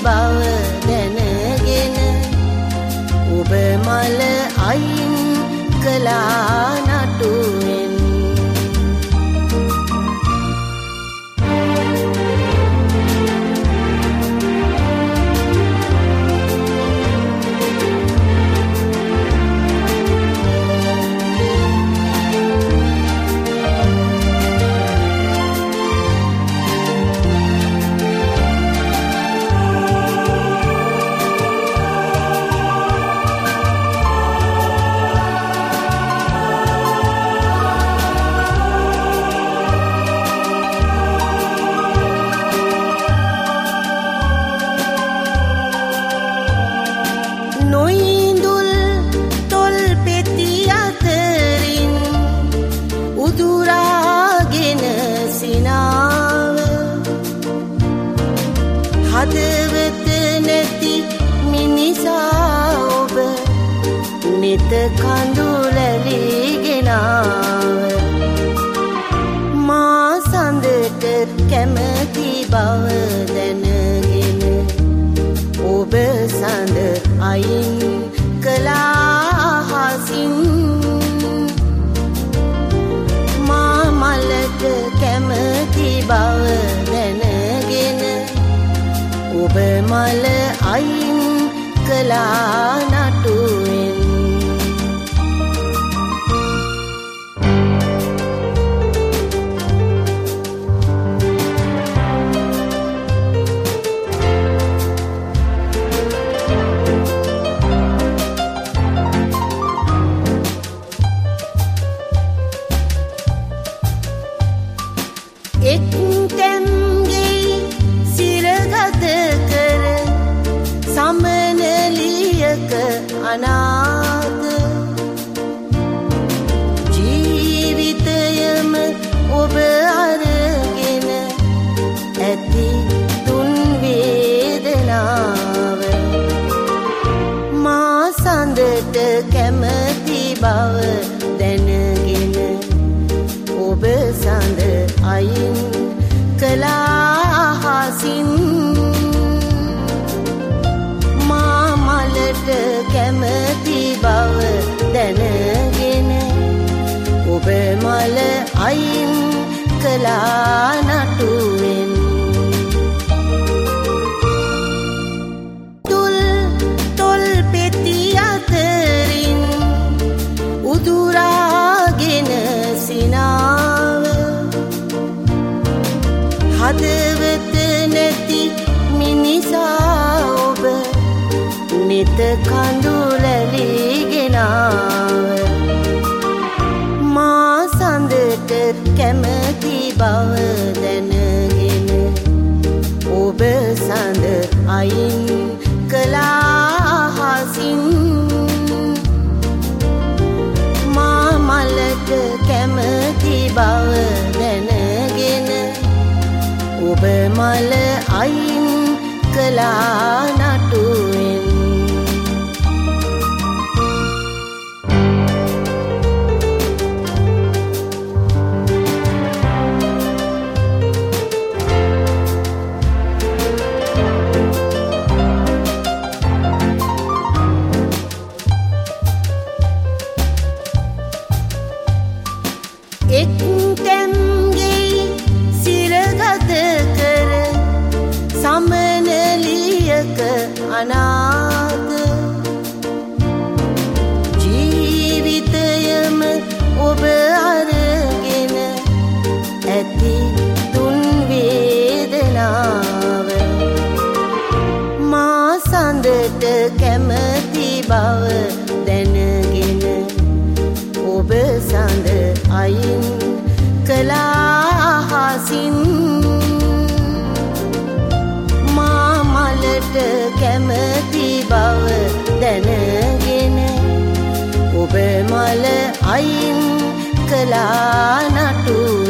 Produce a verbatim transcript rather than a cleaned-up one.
බව දැනගෙන ඔබ මල අයින් කළා නටුවෙන්. නොයිඳුල් තොල් පෙති අතරින් උදුරාගෙන සිනාව හදවත නැති මිනිසා ඔබ නිත කඳුලැලිගෙන ආව. මා සඳට කැමති බව දැනගෙන ඔබ සඳ අයින් කළා හසින්. මා මලට කැමති බව දැනගෙන ඔබ මල අයින් කළා නටුවෙන්. එක් තැන්ගේ සිරගත කර සමනලියක අනාථ ජීවිතයම ඔබ අරගෙන ඇති තුන් වේදනාව. මා සඳට කැමති බව දැනගෙන ඔබ සඳ අයින් කළා හසින්. මා මලට කැමති බව දැනගෙන ඔබ මල අයින් කළා නටුවෙන්. තුල් තොල් පෙති අතරින් උදුරාගෙන සිනාව හදවත නැති මිනිසා ඔබ නිත කඳුලැලිගෙන ආව. මා සඳට කැමති බව දැනගෙන ඔබ සඳ අයින් කළා හසින්. මා මලට කැමති බව දැනගෙන ඔබ මල අයින් කළා නටුවෙන්. එක් තැන්ගේ සිරගත කර සමනලියක අනාථ ජීවිතයම ඔබ අරගෙන ඇති තුන් වේදනාව. මා සඳට කැමති බව දැනගෙන ඔබ සඳ අයින් කළා හසින්. මා මලට කැමති බව දැනගෙන ඔබ මල අයින් කළා නටුවෙන්.